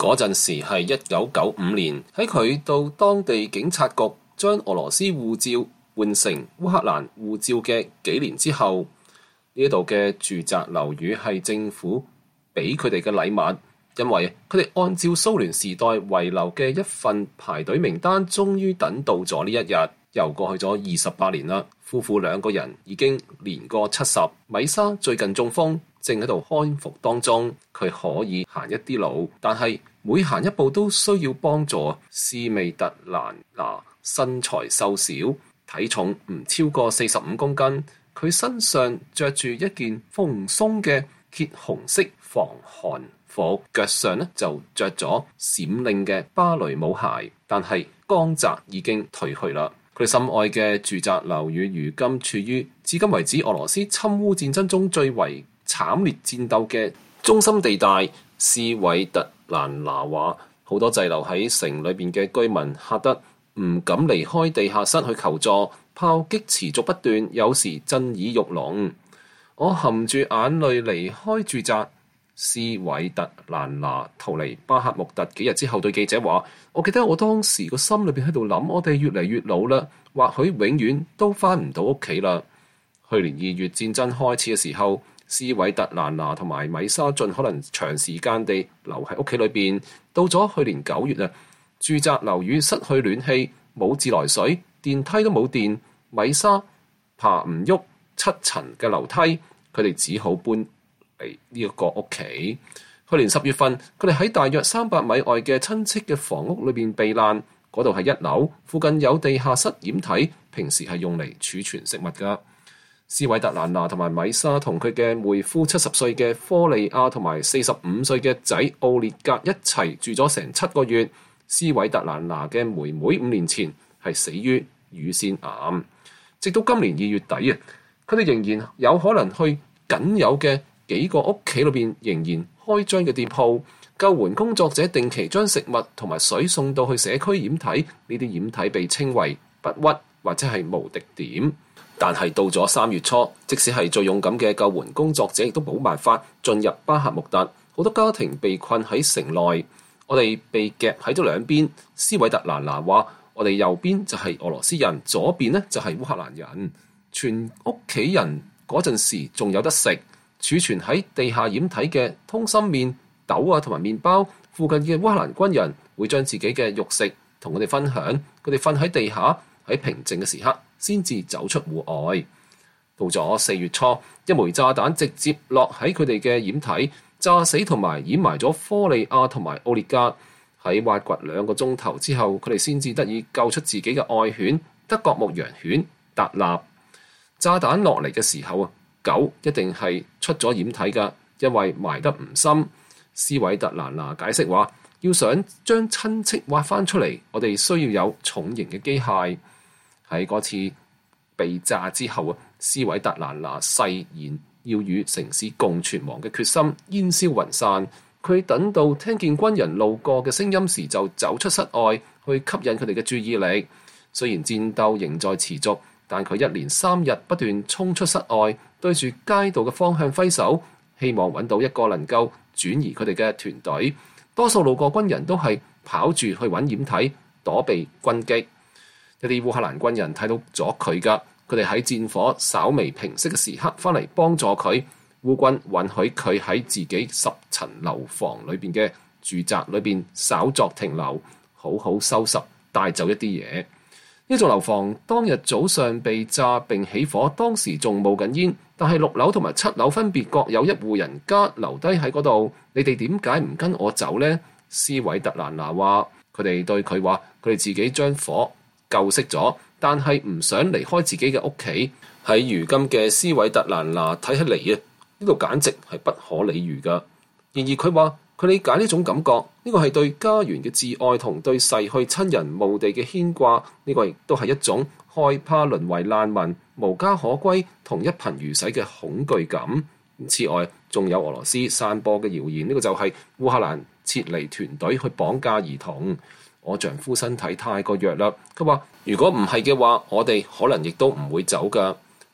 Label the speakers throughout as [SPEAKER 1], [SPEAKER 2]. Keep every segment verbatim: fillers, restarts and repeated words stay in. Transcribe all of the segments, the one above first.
[SPEAKER 1] 嗰陣時係一九九五年，喺佢到當地警察局將俄羅斯護照換成烏克蘭護照嘅幾年之後，呢度嘅住宅樓宇係政府俾佢哋嘅禮物，因為佢哋按照蘇聯時代遺留嘅一份排隊名單，終於等到咗呢一日。又過去咗二十八年啦，夫婦兩個人已經年過七十。米莎最近中風，正喺度康復當中，佢可以行一啲路，但係每行一步都需要幫助。斯美特蘭娜身材瘦小，體重唔超過四十五公斤，佢身上着住一件蓬鬆嘅揭紅色防寒服，腳上呢就着咗閃亮嘅芭蕾舞鞋，但係光澤已經褪去啦。佢哋心愛嘅住宅樓宇如今處於至今為止俄羅斯侵烏戰爭中最為慘烈戰鬥嘅中心地帶。斯韋特蘭娜話，好多滯留喺城裏邊嘅居民嚇得唔敢離開地下室去求助，炮擊持續不斷，有時震耳欲聾。我含住眼淚離開住宅。斯韋特蘭娜逃離巴克穆特幾日之後對記者話，我記得我當時個心裏邊喺度諗，我哋越嚟越老啦，或許永遠都翻唔到屋企啦。去年二月戰爭開始嘅時候，斯韋特蘭娜同埋米莎盡可能長時間地留喺屋企裏邊。到咗去年九月啊，住宅樓宇失去暖氣，冇自來水，電梯都冇電，米莎爬唔喐七層嘅樓梯，佢哋只好搬嚟呢一個屋企。去年十月份，佢哋喺大約三百米外嘅親戚嘅房屋裏邊避難，嗰度係一樓，附近有地下室掩體，平時係用嚟儲存食物噶。斯韋特蘭娜同埋米莎同佢嘅妹夫七十歲嘅科利亞同埋四十五歲嘅仔奧列格一齊住咗成七個月。斯韋特蘭娜嘅妹妹五年前係死於乳腺癌，直到今年二月底啊，佢哋仍然有可能去僅有嘅幾個屋企裏邊仍然開張嘅店鋪。救援工作者定期將食物同埋水送到去社區掩體，呢啲掩體被稱為不屈或者係無敵點。但係到咗三月初，即使係最勇敢嘅救援工作者，亦都冇辦法進入巴克穆特。好多家庭被困喺城內，我哋被夾喺咗兩邊。斯韋特蘭娜話：我哋右邊就係俄羅斯人，左邊呢就係烏克蘭人。全屋企人嗰陣時仲有得食，儲存喺地下掩體嘅通心麵、豆啊同埋麵包。附近嘅烏克蘭軍人會將自己嘅肉食同我哋分享。佢哋瞓喺地下，喺平靜嘅時刻先至走出戶外。到咗四月初，一枚炸彈直接落喺佢哋嘅掩體，炸死同埋掩埋咗科利亞同埋奧列格。喺挖掘兩個鐘頭之後，佢哋先至得以救出自己嘅愛犬德國牧羊犬達納。炸彈落嚟嘅時候啊，狗一定係出咗掩體㗎，因為埋得唔深。斯韋特蘭娜解釋話，要想將親戚挖翻出嚟，我哋需要有重型嘅機械。喺嗰次被炸之後啊，斯韋特蘭娜誓言要與城市共存亡嘅決心煙消雲散。佢等到聽見軍人路過嘅聲音時，就走出室外去吸引佢哋嘅注意力。雖然戰鬥仍在持續，但佢一連三日不斷衝出室外，對住街道嘅方向揮手，希望揾到一個能夠轉移佢哋嘅團隊。多數路過軍人都係跑住去揾掩體躲避軍擊。一啲烏克蘭軍人睇到咗佢噶，佢哋喺戰火稍微平息嘅時刻翻嚟幫助佢。烏軍允許佢喺自己十層樓房裏邊嘅住宅裏邊稍作停留，好好收拾帶走一啲嘢。呢座樓房當日早上被炸並起火，當時仲冒緊煙，但係六樓同埋七樓分別各有一戶人家留低喺嗰度。你哋點解唔跟我走呢？斯韋特蘭娜話，佢哋對佢話，佢哋自己將火救熄咗，但係唔想離開自己嘅屋企。喺如今嘅斯韋特蘭娜睇起嚟啊，呢度簡直係不可理喻噶。然而佢話佢理解呢種感覺，呢個係對家園嘅摯愛同對逝去親人墓地嘅牽掛，呢個亦都係一種害怕淪為難民、無家可歸同一貧如洗嘅恐懼感。此外，仲有俄羅斯散播嘅謠言，呢個就係烏克蘭撤離團隊去綁架兒童。我丈夫身體太過弱啦，佢話如果唔係嘅話，我哋可能亦都唔會走噶。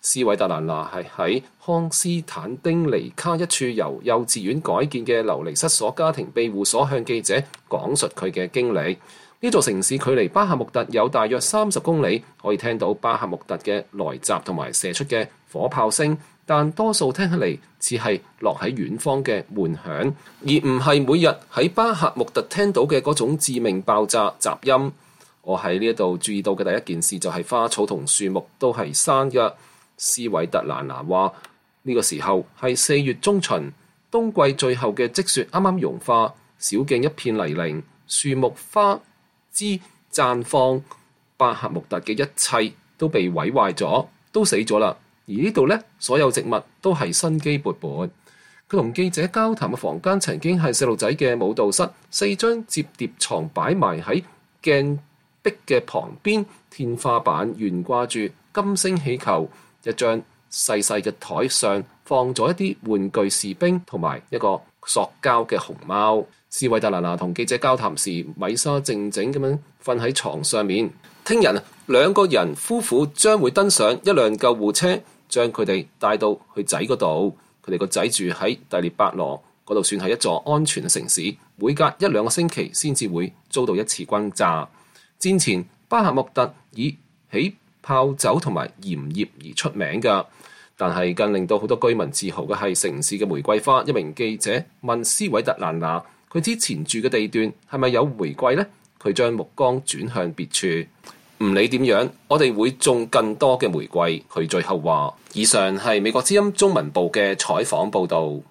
[SPEAKER 1] 斯韋特蘭娜係喺康斯坦丁尼卡一處由幼稚園改建嘅流離失所家庭庇護所向記者講述佢嘅經歷。呢座城市距離巴赫穆特有大約三十公里，可以聽到巴赫穆特嘅來襲同埋射出嘅火炮聲，但多數聽起嚟似係落喺遠方嘅悶響，而唔係每日喺巴赫穆特聽到嘅嗰種致命爆炸雜音。我喺呢一度注意到嘅第一件事就係花草同樹木都係生嘅。斯韋特蘭娜話呢個時候係四月中旬，冬季最後嘅積雪啱啱融化，小徑一片泥濘，樹木花枝綻放，巴赫穆特嘅一切都被毀壞咗，都死咗啦。而呢度呢，所有植物都係生機勃勃。佢同記者交談嘅房間曾經係細路仔嘅舞蹈室，四張摺疊床擺埋喺鏡壁嘅旁邊，天花板懸掛住金星氣球。一張細細嘅台上放咗一啲玩具士兵同埋一個塑膠嘅熊貓。斯韋特蘭娜同記者交談時，米莎靜靜咁樣瞓喺床上面。聽日兩個人夫婦將會登上一輛救護車，將佢哋帶到佢仔嗰度。佢哋個仔住喺第列伯羅嗰度，算係一座安全嘅城市，每隔一兩個星期先至會遭到一次轟炸。戰前巴赫穆特以起炮酒同埋鹽業而出名㗎，但係更令到好多居民自豪嘅係城市嘅玫瑰花。一名記者問斯韋特蘭娜，佢之前住嘅地段係咪有玫瑰呢？佢將目光轉向別處。唔理點樣，我哋會種更多嘅玫瑰。佢最後話。以上係美國之音中文部嘅採訪報導。